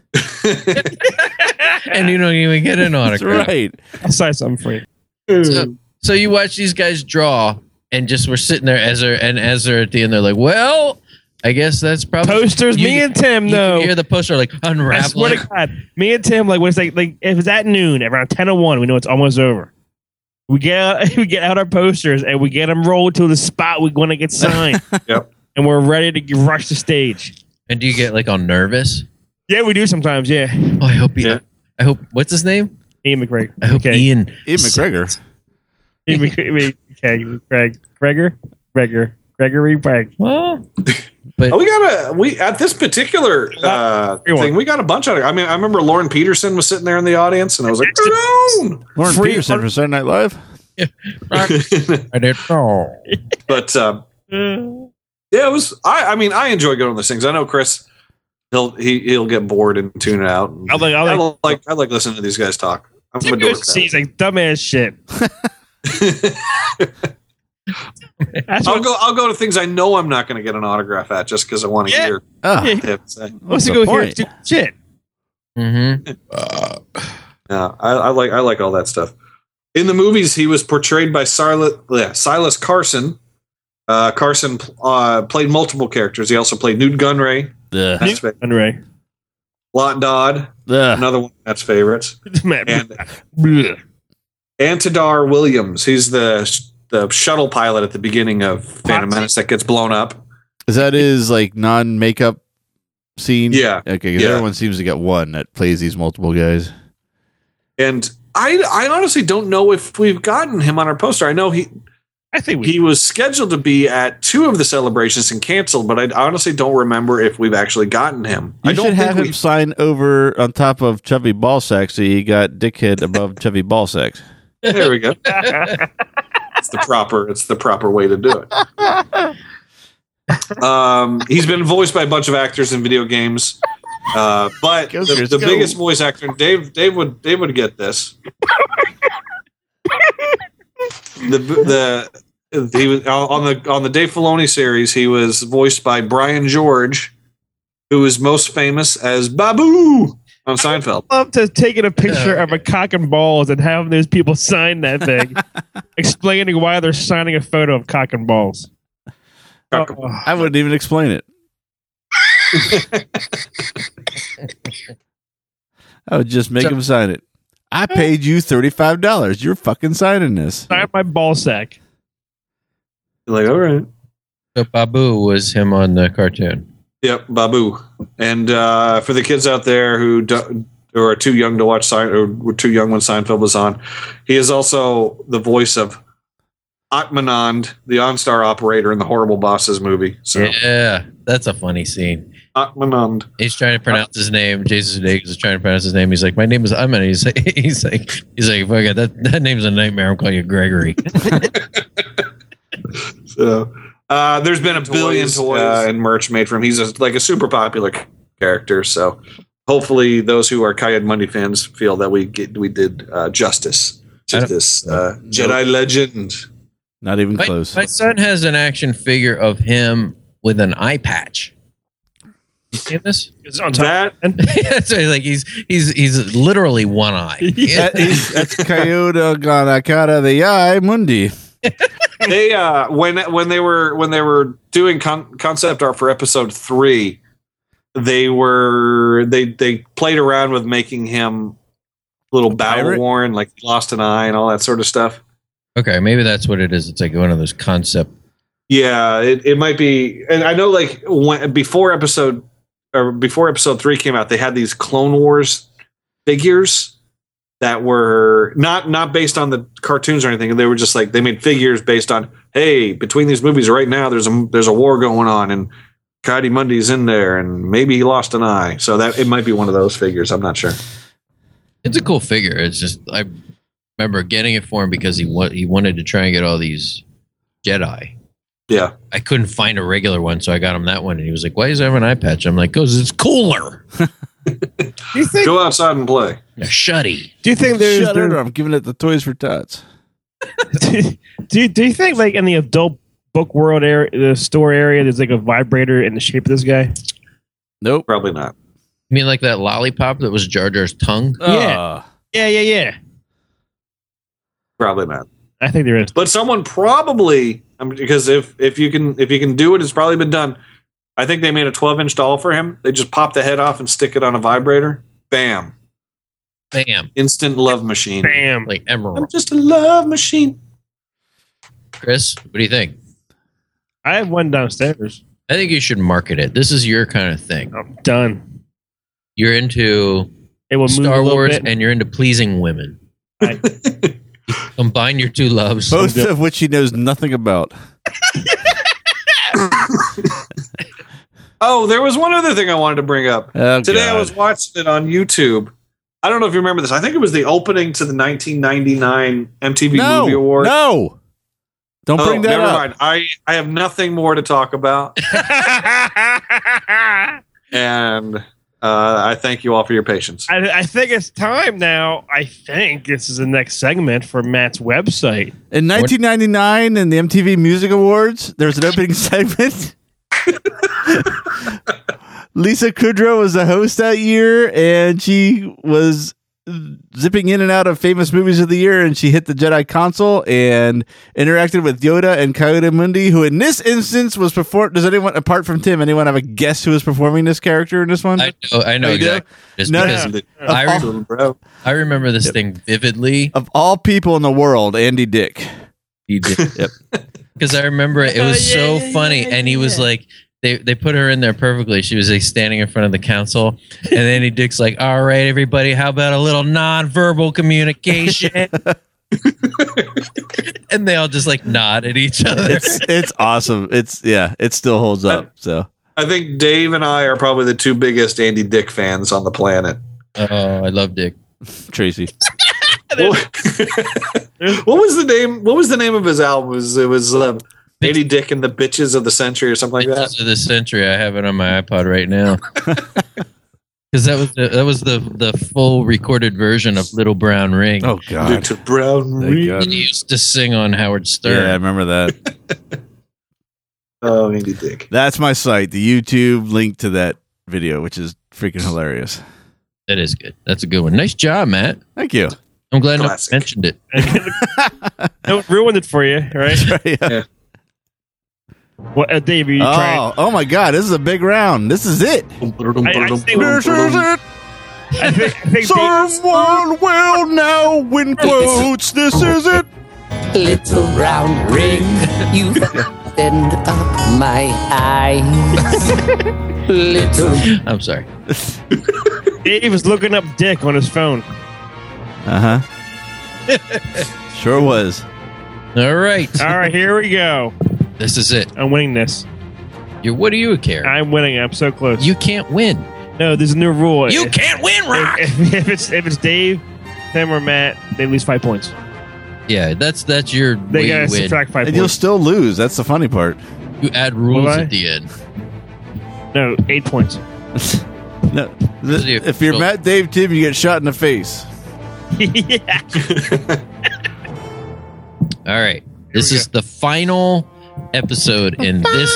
B: and you don't even get an
A: That's
B: autograph.
A: right.
C: I'll sign something for you.
B: So, so you watch these guys draw and just were sitting there, Ezra and Ezra at the end. They're like, "Well, I guess that's probably
C: Posters,
B: You-
C: me and Tim,
B: You
C: though.
B: can hear the poster like
C: I swear
B: unraveling.
C: to God, me and Tim, like when it's like, like if it's at noon, around ten oh one, we know it's almost over. We get out, we get out our posters and we get them rolled to the spot we want to get signed.
E: Yep.
C: And we're ready to rush the stage.
B: And do you get like all nervous?
C: Yeah, we do sometimes. Yeah,
B: Oh, I hope. He,
E: Yeah.
B: I hope. What's his name?
C: Ian McGregor.
B: I hope
C: okay.
B: Ian.
A: Ian McGregor.
C: Ian McGregor. Okay, Greg. Gregor. Gregor. Gregory. Greg.
B: Well,
E: Oh, we got a we at this particular uh,
C: Everyone.
E: thing. We got a bunch of. I mean, I remember Lauren Peterson was sitting there in the audience, and I was like, "Down."
A: Lauren
C: Free-
A: Peterson from Saturday Night Live.
B: I didn't know.
E: But um,
C: Uh,
E: yeah, it was. I I mean, I enjoy going to those things. I know Chris. He'll he he'll get bored and tune it out.
C: I like. I
E: I
C: like.
E: like I like listening to these guys talk. I'm a
C: Tim
E: dork.
C: goes to see, he's like dumbass shit. That's
E: I'll
C: what.
E: go. I'll go to things I know I'm not going to get an autograph at just because I want to
C: Yeah.
E: hear
A: Oh,
C: Yeah.
E: him say.
C: What's to
A: the
C: go here?
A: point?
C: Stupid shit.
B: Mm-hmm.
E: Yeah, I, I like I like all that stuff. In the movies, he was portrayed by Silas, yeah, Silas Carson. Uh, Carson uh, played multiple characters. He also played Newt Gunray,
A: the,
E: Matt's fa-
C: Anyway.
E: Lot Dodd,
A: the,
E: another one of Matt's favorites,
C: Man,
E: and
C: bleh.
E: Antidar Williams. He's the the shuttle pilot at the beginning of Phantom Menace that gets blown up.
A: is that his like non-makeup scene?
E: Yeah.
A: Okay, because
E: Yeah.
A: everyone seems to get one that plays these multiple guys.
E: And I I honestly don't know if we've gotten him on our poster. I know he
C: I think we.
E: he was scheduled to be at two of the celebrations and canceled, but I honestly don't remember if we've actually gotten him.
A: You
E: I don't
A: should
E: think
A: have
E: we
A: him sign over on top of Chubby Ballsack, so you got Dickhead above Chubby Ballsack.
E: There we go. It's the proper. It's the proper way to do it. Um, he's been voiced by a bunch of actors in video games, uh, but
A: Go,
E: the,
A: Chris,
E: the
A: go.
E: biggest voice actor, Dave, Dave would Dave would get this. the the he was on the on the Dave Filoni series. He was voiced by Brian George, who is most famous as Babu on Seinfeld.
C: love to taking a picture of a cock and balls and having those people sign that thing, explaining why they're signing a photo of cock and balls.
E: Cock-
C: Oh,
A: I wouldn't even explain it. I would just make
B: So-
A: him sign it. I paid you thirty-five dollars. You're fucking signing this.
C: sign my ball sack.
E: Like, all right.
B: So Babu was him on the cartoon.
E: Yep, Babu. And uh, for the kids out there who do, who are too young to watch Sein, or were too young when Seinfeld was on, he is also the voice of Atmanand, the OnStar operator in the Horrible Bosses movie. So
B: Yeah, that's a funny scene.
E: Atmanand.
B: He's trying to pronounce his name. Jason Sudeikis is trying to pronounce his name. He's like, "My name is Ayman." He's like, he's like, he's like, "Fuck it, that that name's a nightmare. I'm calling you Gregory."
E: So uh, there's been a
F: Toys,
E: billion toys uh, and merch made from him. He's a, like a super popular character. So hopefully those who are Ki-Adi-Mundi fans feel that we get we did uh, justice to this uh, Jedi legend.
A: Not even
B: My,
A: close.
B: my son has an action figure of him with an eye patch. You see this?
C: It's on top.
E: That
B: so like he's he's he's literally one eye.
A: That is, that's Coyote Gana Cara the Eye Mundi.
E: they uh, when when they were when they were doing con- concept art for episode three, they were they they played around with making him little battle
A: pirate?
E: worn, like he lost an eye and all that sort of stuff.
B: Okay, maybe that's what it is. It's like one of those concept.
E: Yeah, it, it might be. And I know like when before episode or before episode three came out, they had these Clone Wars figures that were not not based on the cartoons or anything. They were just like they made figures based on, hey, between these movies right now, there's a there's a war going on, and Ki-Adi-Mundi's in there, and maybe he lost an eye. So that it might be one of those figures. I'm not sure.
B: It's a cool figure. It's just I remember getting it for him because he wa- he wanted to try and get all these Jedi.
E: Yeah.
B: I couldn't find a regular one, so I got him that one, and he was like, "Why does it have an eye patch?" I'm like, "Cause it's cooler."
C: Do you think?
E: Go outside and play.
B: A shutty.
C: Do you think there's?
A: Shut
C: there,
A: it, I'm giving it the Toys for Tots.
C: do you, do you think like in the adult book world area, the store area, there's like a vibrator in the shape of this guy?
A: Nope.
E: Probably not.
B: You mean like that lollipop that was Jar Jar's tongue?
C: Yeah.
A: Uh,
C: Yeah, yeah, yeah.
E: Probably not.
C: I think there is.
E: But someone probably, I mean, because if if you can if you can do it, it's probably been done. I think they made a twelve inch doll for him. They just pop the head off and stick it on a vibrator. Bam!
B: Bam.
E: Instant love machine.
C: Bam.
B: Like
E: I'm
B: Emerald.
E: just a love machine.
B: Chris, what do you think?
C: I have one downstairs.
B: I think you should market it. This is your kind of thing.
C: I'm done.
B: You're into
C: It will move
B: Star
C: a little
B: Wars
C: bit.
B: and you're into pleasing women.
C: I-
B: Combine your two loves.
A: both of which he knows nothing about.
E: Oh, there was one other thing I wanted to bring up.
A: Oh,
E: Today I
A: God.
E: was watching it on YouTube. I don't know if you remember this. I think it was the opening to the nineteen ninety-nine M T V
A: no,
E: Movie Award.
A: No. Don't
E: Oh,
A: bring that
E: never
A: up.
E: mind. I, I have nothing more to talk about. And uh, I thank you all for your patience.
C: I, I think it's time now. I think this is the next segment for Matt's website.
A: In nineteen ninety-nine, in the M T V Music Awards, there's an opening segment. Lisa Kudrow was the host that year, and she was zipping in and out of famous movies of the year, and she hit the Jedi console and interacted with Yoda and Ki-Adi-Mundi, who in this instance was performed. Does anyone, apart from Tim, anyone have a guess who was performing this character in this one?
B: I know, I know
A: Oh, you do?
B: exactly. Just
A: No,
B: because
A: no.
B: I,
A: Of
B: rem-
E: Bro.
B: I remember this thing vividly.
A: Of all people in the world, Andy Dick.
B: He did.
A: Yep.
B: Because I remember it was so funny, and he was like, they they put her in there perfectly. She was like standing in front of the council, and then he Dick's like, "All right, everybody, how about a little non-verbal communication?" And they all just like nod at each other.
A: It's it's awesome. It's yeah, it still holds up. So
E: I think Dave and I are probably the two biggest Andy Dick fans on the planet.
B: Oh, I love Dick.
A: Tracy.
E: what what was the name? What was the name of his album? It was, it was um, Andy Dick and the Bitches of the Century or something like that.
B: Bitches of the Century. I have it on my iPod right now. Because that was the, that was the the full recorded version of Little Brown Ring.
A: Oh God.
E: Little Brown
A: Thank
E: Ring.
A: God.
B: And he used to sing on Howard
A: Yeah, I
B: Stern.
A: remember that.
E: Oh, Andy Dick.
A: That's my site, the YouTube link to that video, which is freaking hilarious.
B: That is good. That's a good one. Nice job, Matt.
A: Thank you.
B: I'm glad no one
E: Classic.
B: mentioned it.
C: Don't ruin it for you, right?
A: Yeah.
C: What, uh, Dave, are you trying?
A: Oh, oh my God! This is a big round. This is it.
C: I, I think,
A: This is it.
C: I think, I think Dave,
A: Someone will know in quotes. This is it.
G: Little round ring, you opened up my eyes. Little
B: I'm sorry.
C: Dave was looking up Dick on his phone.
A: Uh huh. Sure was.
B: All right.
C: All right, here we go.
B: This is it.
C: I'm winning this.
B: You. What do you care?
C: I'm winning. I'm so close.
B: You can't win.
C: no, there's a new rule.
B: You
C: If-
B: can't win, Rock.
C: If, if, if it's if it's Dave, Tim, or Matt, they lose five points.
B: Yeah, that's that's your
C: They
B: way
C: gotta
B: you win.
C: subtract five
A: And you'll
C: points.
A: still lose. That's the funny part.
B: You add rules
C: Will I?
B: at the end.
C: No, eight points.
A: No,
B: This is
A: th-
B: the
A: if you're
B: official-
A: Matt Dave Tim, you get shot in the face.
C: Yeah.
B: All right. This
C: we
B: is the final episode in this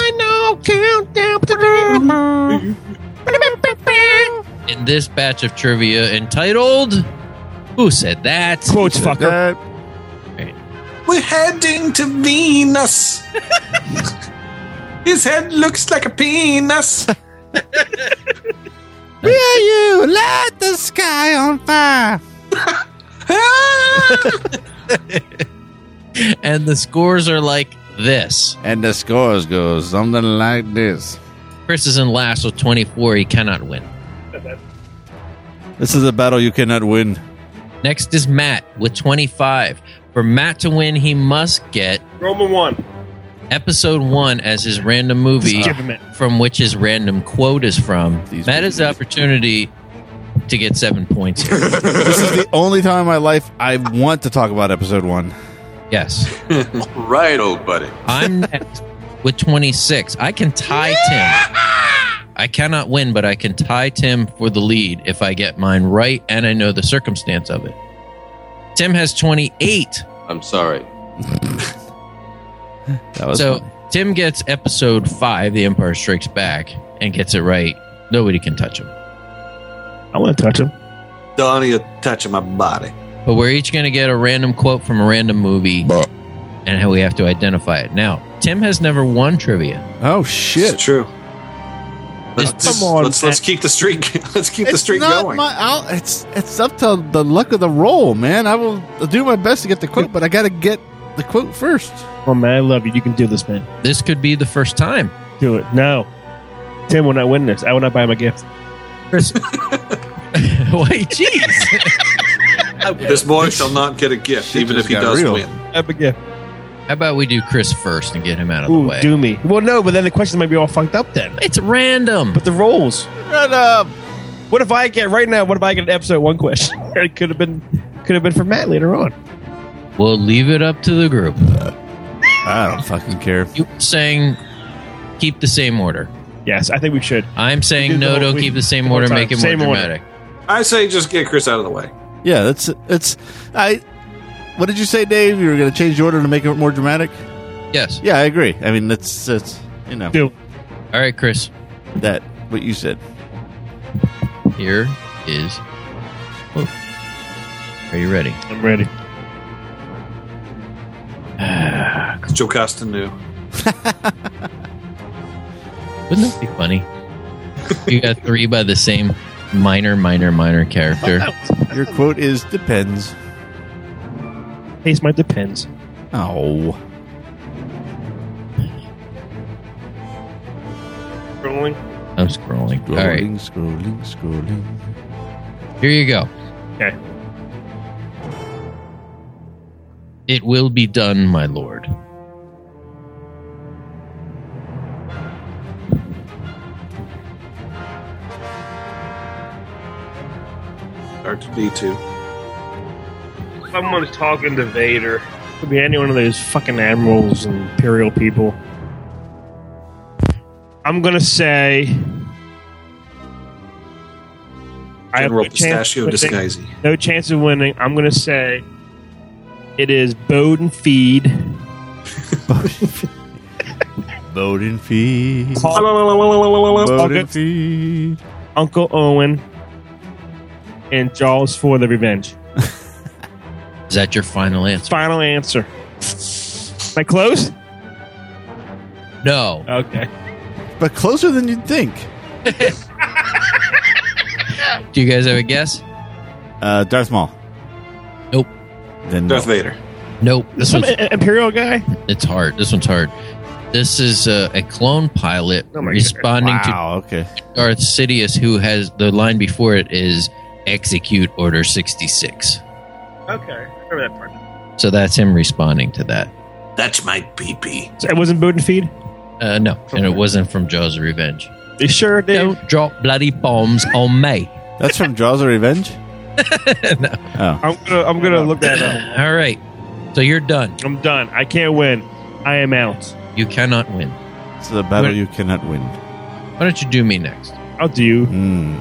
B: in this batch of trivia entitled Who Said That?
C: Quotes, fucker.
A: Uh,
E: We're heading to Venus. His head looks like a penis.
A: Will you light the sky on fire?
B: And the scores are like this.
A: And the scores go something like this.
B: Chris is in last with twenty-four. He cannot win.
A: This is a battle you cannot win.
B: Next is Matt with twenty-five. For Matt to win, he must get
C: Roman one.
B: episode one as his random movie
C: Just give him it.
B: from which his random quote is from.
A: These
B: Matt has the opportunity to get seven points here.
A: This is the only time in my life I want to talk about episode one.
B: Yes.
F: Right, old buddy.
B: I'm next with twenty-six. I can tie Tim. I cannot win, but I can tie Tim for the lead if I get mine right and I know the circumstance of it. Tim has twenty-eight.
F: I'm sorry.
A: That was
B: So
A: funny.
B: Tim gets episode five, The Empire Strikes Back, and gets it right. Nobody can touch him.
C: I want to touch him.
E: Donnie, you're touching my body.
B: But we're each going to get a random quote from a random movie, and how we have to identify it. Now, Tim has never won trivia.
A: Oh
E: It's
A: shit!
E: true.
B: This-
E: Let's,
C: Come on,
E: let's let's
C: Matt.
E: keep the streak. Let's keep the
A: It's
E: streak
A: not
E: going.
A: my. I'll, it's it's up to the luck of the roll, man. I will do my best to get the quote, but I got to get the quote first.
C: Oh, man, I love you. You can do this, man.
B: This could be the first time.
C: Do it. No. Tim will not win this. I will not buy him a gift.
B: Chris. Wait, jeez.
E: This boy shall not get a gift,
A: Shit
E: even if
A: just
E: he
A: got
E: does
A: real.
E: win.
C: I have a gift.
B: How about we do Chris first and get him out of the
C: Ooh,
B: way?
C: do me. Well, no, but then the questions might be all fucked up then.
B: It's random.
C: But the rolls.
A: Shut up!
C: What if I get right now? What if I get an episode one question? It could have been, could have been for Matt later on.
B: We'll leave it up to the group.
A: I don't fucking care.
B: You saying keep the same order.
C: Yes, I think we should.
B: I'm saying
C: Do the
B: no,
C: whole-
B: don't
C: we-
B: keep the same
C: the whole
B: order,
C: time.
B: make it more
C: Same order.
B: dramatic.
E: I say just get Chris out of the way.
A: Yeah, that's it's. I. What did you say, Dave? You were going to change the order to make it more dramatic?
B: Yes.
A: Yeah, I agree. I mean, that's that's you know
C: Do.
B: All right, Chris.
A: that what you said.
B: Here is. Whoa. Are you ready?
C: I'm ready.
E: It's Joe Castanew.
B: Wouldn't that be funny? You got three by the same minor, minor, minor character.
A: Your quote is depends.
C: Taste my depends.
A: Oh,
C: Rolling.
B: I'm scrolling. All right,
A: scrolling, scrolling, scrolling.
B: here you go.
C: Okay.
B: It will be done, my lord.
E: R two D two.
C: Someone's talking to Vader. Could be any one of those fucking admirals and imperial people. I'm gonna say. I have
E: General
C: no chance
E: Pistachio
C: of winning.
E: Disguisey.
C: No chance of winning. I'm gonna say it is Bowden Feed.
A: Bowden feed.
C: Paul-
A: Bowden
C: August.
A: feed.
C: Uncle Owen, and Jaws for the Revenge.
B: Is that your final answer?
C: Final answer. Am I close?
B: No.
C: Okay.
A: But closer than you'd think.
B: Do you guys have a guess?
A: Uh, Darth Maul.
B: Nope.
A: Then
E: Darth
A: no.
E: Vader.
B: Nope. This
C: Some
B: one's,
C: i- Imperial guy?
B: it's hard. This one's hard. This is uh, a clone pilot
C: Oh my
B: responding
A: Wow. Okay.
B: to Darth Sidious, who has the line before it is execute Order sixty-six.
C: Okay. I remember that part.
B: So that's him responding to that.
E: That's my pee-pee.
C: So it wasn't Bowden Feed?
B: Uh, no, and it
C: Okay.
B: wasn't from Jaws of Revenge.
C: You sure, Dave?
B: Don't drop bloody bombs on me.
A: That's from Jaws of Revenge.
B: No.
A: Oh,
C: I'm gonna I'm gonna look that up.
B: All right. So you're done.
C: I'm done. I can't win. I am out.
B: You cannot win.
A: It's the battle
B: Wait.
A: you cannot win.
B: Why don't you do me next?
C: I'll do you.
A: Mm.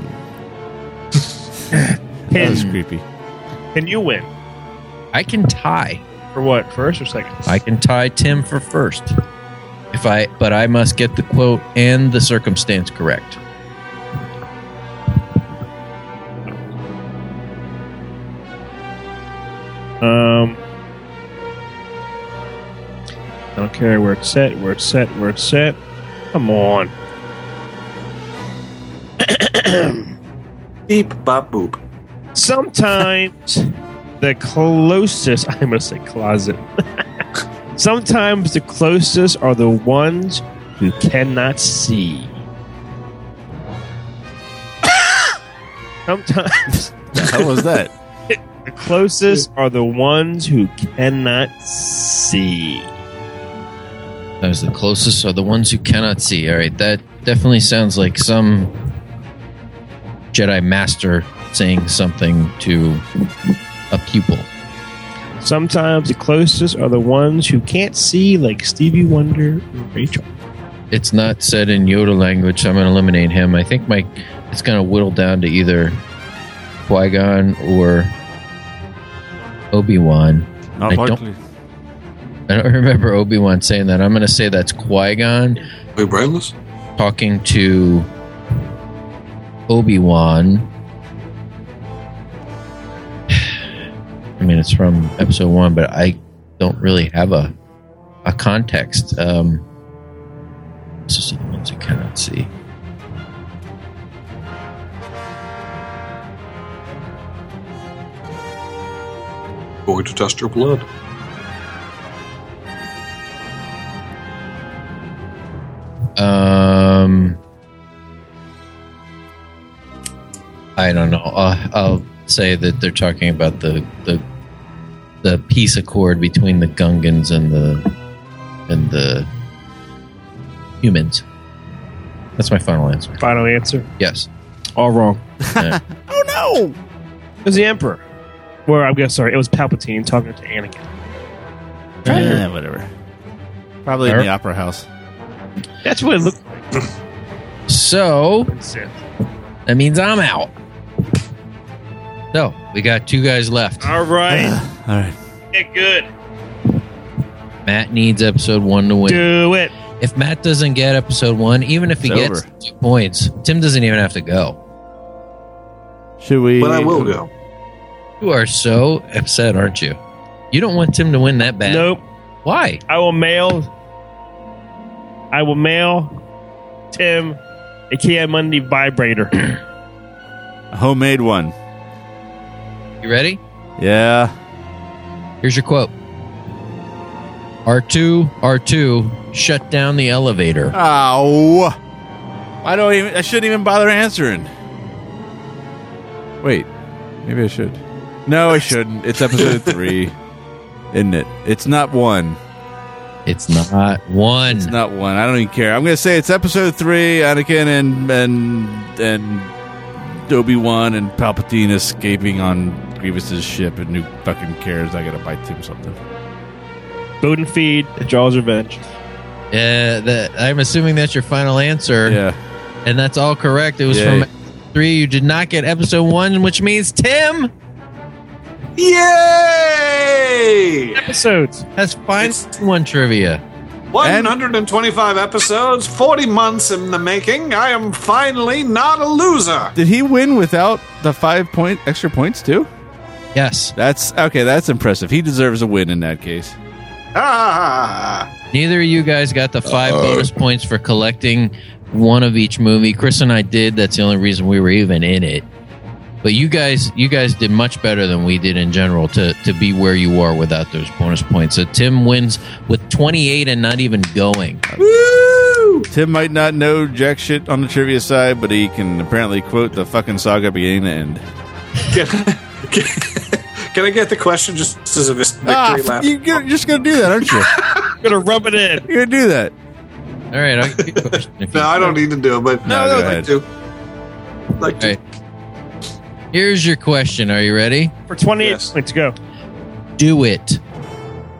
A: That was
C: Can,
A: creepy.
C: can you win?
B: I can tie.
C: For what? First or second?
B: I can tie Tim for first. If I, but I must get the quote and the circumstance correct.
C: Um, I don't care where it's set, where it's set, where it's set. Come on.
E: Beep, bop, boop.
C: Sometimes the closest, I must say closet. Sometimes the closest are the ones who cannot see. Sometimes
A: How was that?
C: the closest are the ones who cannot see.
B: Those the closest are the ones who cannot see. All right, that definitely sounds like some Jedi Master saying something to a pupil.
C: Sometimes the closest are the ones who can't see, like Stevie Wonder and Rachel.
B: It's not said in Yoda language, so I'm going to eliminate him. I think my it's going to whittle down to either Qui-Gon or Obi-Wan.
A: Not
B: I don't-
A: likely.
B: I don't remember Obi-Wan saying that. I'm going to say that's Qui-Gon
E: Wait, brainless?
B: talking to Obi-Wan. I mean, it's from episode one, but I don't really have a a context. Um, this is the ones you cannot see.
E: Going to test your blood.
B: Um, I don't know. Uh, I'll say that they're talking about the the the peace accord between the Gungans and the and the humans. That's my final answer.
C: Final answer.
B: Yes.
C: All wrong.
B: Uh,
A: Oh no!
C: It was the Emperor. Or I'm guess sorry, it was Palpatine talking to Anakin.
A: Eh, whatever. Probably in
B: Or-
A: the opera house.
C: That's what it looked
B: so
C: like. Sith.
B: that means I'm out. So we got two guys left.
C: All right.
A: All right.
C: Get good.
B: Matt needs episode one to win.
C: Do it.
B: If Matt doesn't get episode one, even if he
A: It's
B: gets
A: over.
B: two points, Tim doesn't even have to go.
A: Should we?
E: But I will go.
B: You are so upset, aren't you? You don't want Tim to win that bad.
C: Nope.
B: Why?
C: I will mail. I will mail Tim a Kia Monday vibrator.
A: A homemade one.
B: You ready?
A: Yeah.
B: Here's your quote. R two, R two, shut down the elevator.
A: Oh. I don't even. I shouldn't even bother answering. Wait. Maybe I should. No, I shouldn't. It's episode three, isn't it? It's not one.
B: It's not one.
A: It's not one. I don't even care. I'm going to say it's episode three. Anakin and and and Obi-Wan and Palpatine escaping on Grievous's ship, and who fucking cares? I got to buy Tim something.
C: Bowden feed. Jaws revenge.
B: Yeah, that, I'm assuming that's your final answer.
A: Yeah.
B: And that's all correct. It was
A: Yay.
B: from episode three. You did not get episode one, which means Tim
E: Yay!
C: Episodes.
B: has final one trivia.
E: one hundred twenty-five episodes, forty months in the making. I am finally not a loser.
A: Did he win without the five point extra points too?
B: Yes.
A: That's okay. That's impressive. He deserves a win in that case.
E: Ah,
B: Neither of you guys got the five bonus points for collecting one of each movie. Chris and I did. That's the only reason we were even in it. But you guys, you guys did much better than we did in general to to be where you are without those bonus points. So Tim wins with twenty-eight and not even going.
E: woo!
A: Tim might not know jack shit on the trivia side, but he can apparently quote the fucking saga beginning to end.
E: Can, can, can I get the question just as a victory
A: Ah,
E: lap?
A: you, you're just gonna do that, aren't you?
C: Gonna rub it in.
A: You're gonna do that.
B: All right, I'll give you a question. if you-
E: No, I don't need to do it, but
A: No,
E: no,
A: go
E: I'd
A: ahead.
E: like to. Like to.
B: All right. Here's your question. Are you ready?
C: For twenty-eight
E: Yes.
C: points, go.
B: Do it.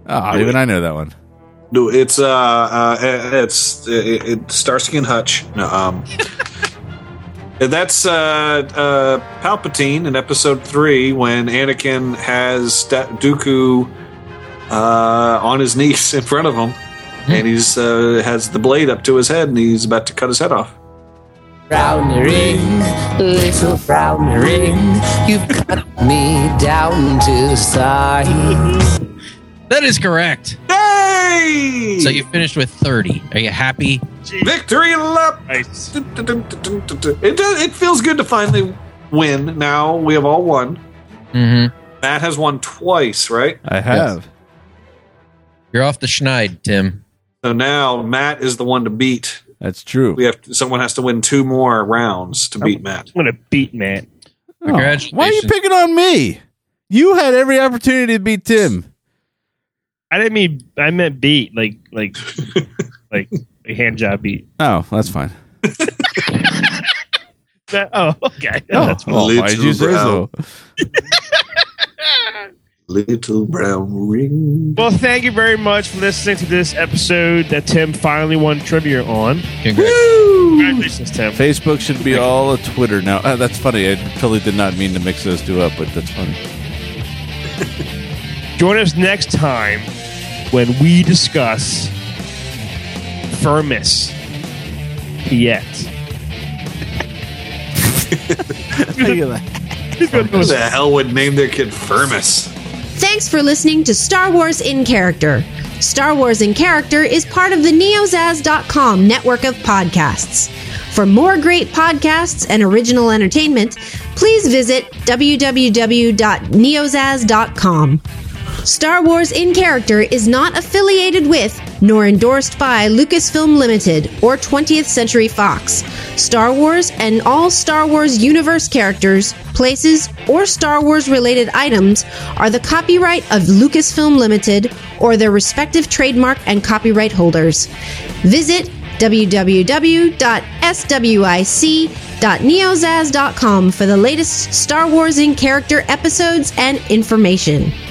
A: Oh, even I know that one.
E: No, it's uh, uh it's it, it Starsky and Hutch. No, um, that's uh, uh, Palpatine in Episode Three when Anakin has Da- Dooku uh, on his knees in front of him, and he's uh, has the blade up to his head, and he's about to cut his head off.
G: Brown ring, little brown ring, you've cut me down to size.
B: That is correct.
E: Hey!
B: So you finished with thirty. Are you happy?
E: Victory lap.
C: Nice.
E: It does. It feels good to finally win. Now we have all won.
B: Mm-hmm.
E: Matt has won twice, right?
A: I have.
B: Yes. You're off the schneid, Tim.
E: So now Matt is the one to beat.
A: That's true.
E: We have to, someone has to win two more rounds to beat Matt.
C: I'm gonna beat Matt.
A: Oh,
B: Congratulations.
A: why are you picking on me? You had every opportunity to beat Tim.
C: I didn't mean I meant beat like like like a hand job beat.
A: Oh, that's fine.
C: That, oh, okay.
A: Oh,
C: That's fine.
A: well, why'd you say so?
E: Little brown ring.
C: Well, thank you very much for listening to this episode that Tim finally won trivia on.
B: Congrats.
C: Congratulations, Tim.
A: Facebook should be all a Twitter now. Uh, that's funny. I totally did not mean to mix those two up, but that's funny.
C: Join us next time when we discuss Firmus Piet.
E: Who the hell would name their kid Firmus?
D: Thanks for listening to Star Wars in Character. Star Wars in Character is part of the neozaz dot com network of podcasts. For more great podcasts and original entertainment, please visit w w w dot neozaz dot com. Star Wars in Character is not affiliated with nor endorsed by Lucasfilm Limited or twentieth Century Fox. Star Wars and all Star Wars universe characters, places, or Star Wars related items are the copyright of Lucasfilm Limited or their respective trademark and copyright holders. Visit w w w dot swic dot neozaz dot com for the latest Star Wars in Character episodes and information.